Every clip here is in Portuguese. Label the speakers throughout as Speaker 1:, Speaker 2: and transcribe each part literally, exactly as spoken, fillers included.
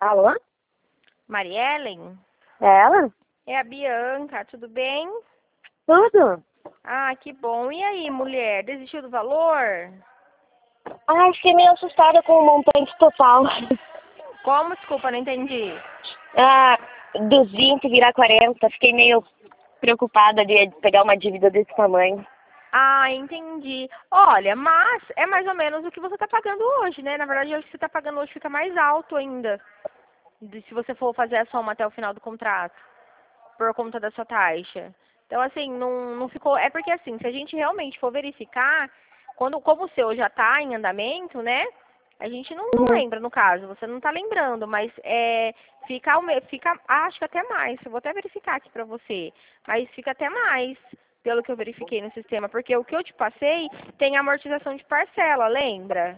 Speaker 1: Alô?
Speaker 2: Mariellen?
Speaker 1: É ela?
Speaker 2: É a Bianca, tudo bem?
Speaker 1: Tudo?
Speaker 2: Ah, que bom. E aí, mulher, desistiu do valor?
Speaker 1: Ai, fiquei meio assustada com o montante total.
Speaker 2: Como? Desculpa, não entendi.
Speaker 1: Ah, dos vinte virar quarenta. Fiquei meio preocupada de pegar uma dívida desse tamanho.
Speaker 2: Ah, entendi. Olha, mas é mais ou menos o que você está pagando hoje, né? Na verdade, o que você está pagando hoje fica mais alto ainda, de- se você for fazer a soma até o final do contrato, por conta da sua taxa. Então, assim, não, não ficou... É porque, assim, se a gente realmente for verificar, quando, como o seu já está em andamento, né? A gente não, não
Speaker 1: Uhum.
Speaker 2: lembra, no caso, você não está lembrando, mas é, fica, ao me- fica, acho que até mais, eu vou até verificar aqui para você, mas fica até mais, pelo que eu verifiquei no sistema, porque o que eu te passei tem amortização de parcela, lembra?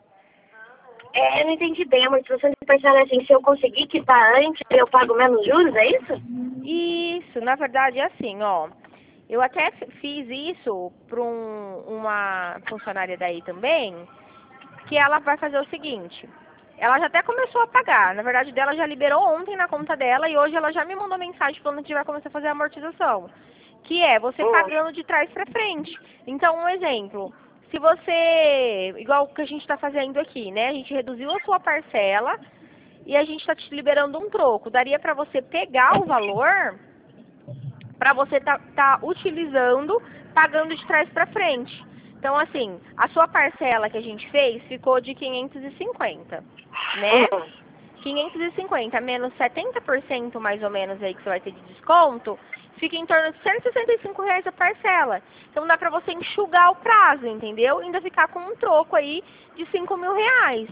Speaker 1: É, eu não entendi bem. A amortização de parcela é assim, se eu conseguir quitar antes, eu pago menos juros, é isso?
Speaker 2: Isso, na verdade é assim, ó. Eu até f- fiz isso para um, uma funcionária daí também, que ela vai fazer o seguinte. Ela já até começou a pagar. Na verdade, dela já liberou ontem na conta dela e hoje ela já me mandou mensagem falando que vai começar a fazer a amortização. Que é você
Speaker 1: Hum.
Speaker 2: pagando de trás para frente. Então, um exemplo. Se você, igual o que a gente está fazendo aqui, né? A gente reduziu a sua parcela e a gente está te liberando um troco. Daria para você pegar o valor para você tá, tá utilizando, pagando de trás para frente. Então, assim, a sua parcela que a gente fez ficou de quinhentos e cinquenta, né?
Speaker 1: Hum.
Speaker 2: quinhentos e cinquenta menos setenta por cento mais ou menos aí que você vai ter de desconto, fica em torno de cento e sessenta e cinco reais a parcela. Então dá pra você enxugar o prazo, entendeu? E ainda ficar com um troco aí de cinco mil reais.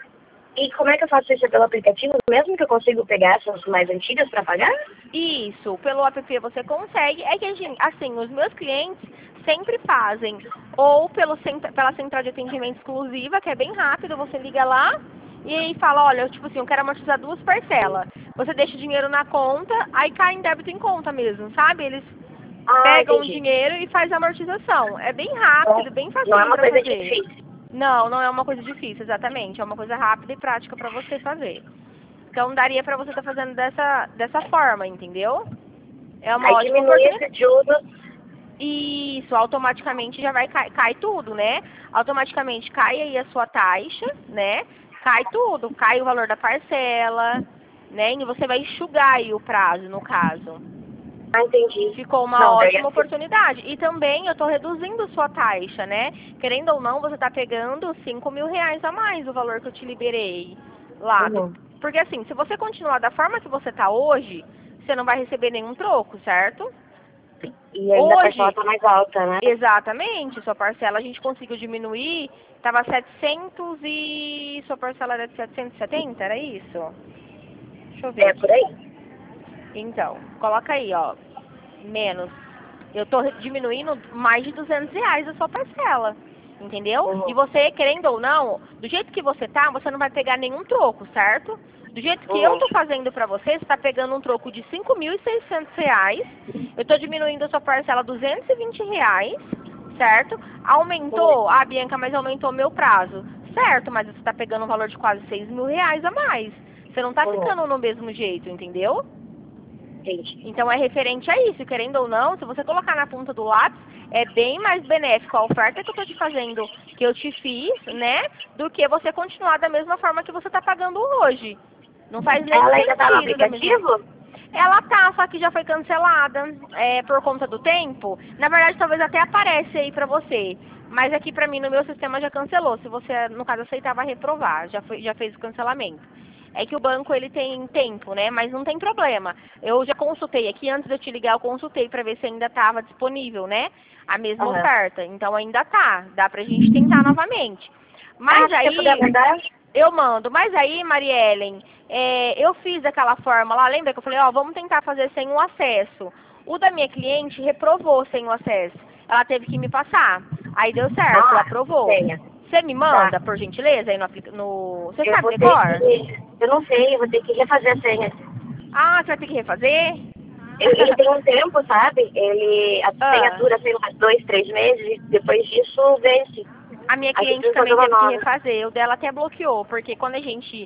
Speaker 1: E como é que eu faço isso pelo aplicativo? Mesmo que eu consigo pegar essas mais antigas para pagar?
Speaker 2: Isso, pelo app você consegue. É que, a gente- assim, os meus clientes sempre fazem ou pelo, cent- pela central de atendimento exclusiva, que é bem rápido, você liga lá e aí fala, olha, tipo assim, eu quero amortizar duas parcelas. Você deixa o dinheiro na conta, aí cai em débito em conta mesmo, sabe? Eles
Speaker 1: Ah,
Speaker 2: pegam o
Speaker 1: entendi.
Speaker 2: dinheiro e faz a amortização. É bem
Speaker 1: Então,
Speaker 2: rápido, bem
Speaker 1: não é
Speaker 2: facinho
Speaker 1: uma
Speaker 2: pra
Speaker 1: coisa
Speaker 2: fazer.
Speaker 1: difícil.
Speaker 2: Não, não é uma coisa difícil, exatamente. É uma coisa rápida e prática pra você fazer. Então daria pra você estar fazendo dessa, dessa forma, entendeu? É uma
Speaker 1: Aí
Speaker 2: ótima
Speaker 1: diminui
Speaker 2: oportunidade.
Speaker 1: esse juros.
Speaker 2: Isso, automaticamente já vai cai, cai tudo, né? Automaticamente cai aí a sua taxa, né? Cai tudo, cai o valor da parcela, né? E você vai enxugar aí o prazo, no caso.
Speaker 1: Ah, entendi.
Speaker 2: Ficou uma
Speaker 1: Não, daí
Speaker 2: ótima
Speaker 1: assim.
Speaker 2: oportunidade. E também eu estou reduzindo sua taxa, né? Querendo ou não, você está pegando cinco mil reais a mais o valor que eu te liberei lá. do-
Speaker 1: Uhum.
Speaker 2: Porque assim, se você continuar da forma que você está hoje, você não vai receber nenhum troco, certo?
Speaker 1: E ainda a parcela
Speaker 2: Hoje,
Speaker 1: tá mais alta, né?
Speaker 2: exatamente, sua parcela a gente conseguiu diminuir, estava setecentos e... Sua parcela era de setecentos e setenta, era isso? Deixa eu ver
Speaker 1: É, por
Speaker 2: aqui.
Speaker 1: aí.
Speaker 2: Então, coloca aí, ó, menos. Eu tô diminuindo mais de duzentos reais a sua parcela, entendeu? E
Speaker 1: Uhum.
Speaker 2: você, querendo ou não, do jeito que você tá, você não vai pegar nenhum troco, certo? Do jeito que eu
Speaker 1: Uhum.
Speaker 2: tô fazendo pra você, você tá pegando um troco de cinco mil e seiscentos reais. Eu tô diminuindo a sua parcela duzentos e vinte reais, certo?
Speaker 1: Uhum.
Speaker 2: Aumentou, ah, Bianca, mas aumentou meu prazo. Certo, mas você tá pegando um valor de quase seis mil reais a mais. Você não tá
Speaker 1: Uhum.
Speaker 2: ficando no mesmo jeito, entendeu?
Speaker 1: Entendi.
Speaker 2: Então é referente a isso, querendo ou não, se você colocar na ponta do lápis, é bem mais benéfico a oferta que eu estou te fazendo, que eu te fiz, né? Do que você continuar da mesma forma que você está pagando hoje. Não faz nem
Speaker 1: Ela ainda tá no
Speaker 2: sentido da mesma.
Speaker 1: aplicativo?
Speaker 2: Ela tá, só que já foi cancelada é, por conta do tempo. Na verdade, talvez até aparece aí pra você. Mas aqui pra mim, no meu sistema, já cancelou. Se você, no caso, aceitar, vai reprovar. Já, foi, já fez o cancelamento. É que o banco, ele tem tempo, né? Mas não tem problema. Eu já consultei aqui, antes de eu te ligar, eu consultei pra ver se ainda estava disponível, né? A mesma
Speaker 1: Aham.
Speaker 2: oferta. Então ainda tá. Dá pra gente tentar novamente.
Speaker 1: Ah,
Speaker 2: Mas
Speaker 1: se você puder
Speaker 2: aí,
Speaker 1: mandar?
Speaker 2: eu mando. Mas aí, Mariellen, é, eu fiz aquela forma lá, lembra que eu falei, ó, vamos tentar fazer sem o acesso. O da minha cliente reprovou sem o acesso. Ela teve que me passar. Aí deu certo,
Speaker 1: Ah,
Speaker 2: aprovou.
Speaker 1: tenha.
Speaker 2: Você me
Speaker 1: Tá.
Speaker 2: manda, por gentileza, aí no, aplica- no... Você
Speaker 1: Eu
Speaker 2: sabe
Speaker 1: vou ter
Speaker 2: decor?
Speaker 1: que... Eu não sei, eu vou ter que refazer a senha.
Speaker 2: Ah, você vai ter que refazer?
Speaker 1: Ele, ele tem um tempo, sabe? Ele... A senha
Speaker 2: Ah,
Speaker 1: dura, sei lá, dois, três meses e depois disso vence.
Speaker 2: a minha
Speaker 1: Aí você
Speaker 2: cliente
Speaker 1: precisa fazer
Speaker 2: também
Speaker 1: uma
Speaker 2: teve que
Speaker 1: nova.
Speaker 2: refazer. O dela até bloqueou, porque quando a gente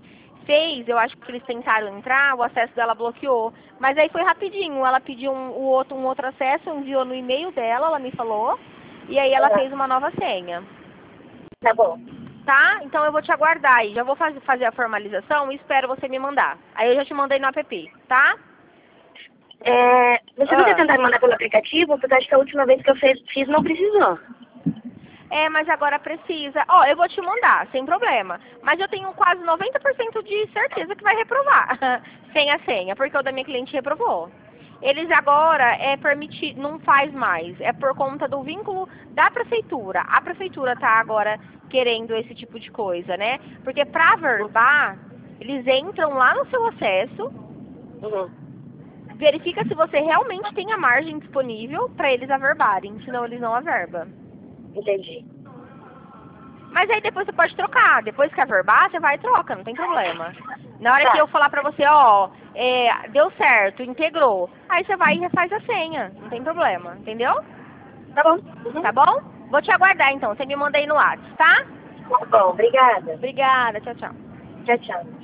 Speaker 2: fez, eu acho que eles tentaram entrar, o acesso dela bloqueou. Mas aí foi rapidinho, ela pediu um, o outro, um outro acesso, enviou no e-mail dela, ela me falou, e aí ela
Speaker 1: Ah,
Speaker 2: fez uma nova senha.
Speaker 1: tá bom.
Speaker 2: Tá? Então eu vou te aguardar aí, já vou faz, fazer a formalização e espero você me mandar. Aí eu já te mandei no app, tá?
Speaker 1: É, você
Speaker 2: Ah.
Speaker 1: vai tentar me mandar pelo aplicativo? Porque acho que a última vez que eu fiz, fiz não precisou.
Speaker 2: É, mas agora precisa. Ó, eu vou te mandar, sem problema. Mas eu tenho quase noventa por cento de certeza que vai reprovar sem a senha, porque o da minha cliente reprovou. Eles agora é permitido, não faz mais. É por conta do vínculo da prefeitura. A prefeitura tá agora querendo esse tipo de coisa, né? Porque pra verbar, eles entram lá no seu acesso,
Speaker 1: Uhum.
Speaker 2: verifica se você realmente tem a margem disponível pra eles averbarem, senão eles não averbam.
Speaker 1: Entendi.
Speaker 2: Mas aí depois você pode trocar. Depois que averbar, você vai e troca, não tem problema. Na hora
Speaker 1: Tá.
Speaker 2: que eu falar pra você, ó, é, deu certo, integrou, aí você vai e refaz a senha, não tem problema, entendeu?
Speaker 1: Tá bom. Uhum.
Speaker 2: Tá bom? Vou te aguardar então, você me manda aí no WhatsApp, tá?
Speaker 1: Tá bom, obrigada.
Speaker 2: Obrigada, tchau, tchau.
Speaker 1: Tchau, tchau.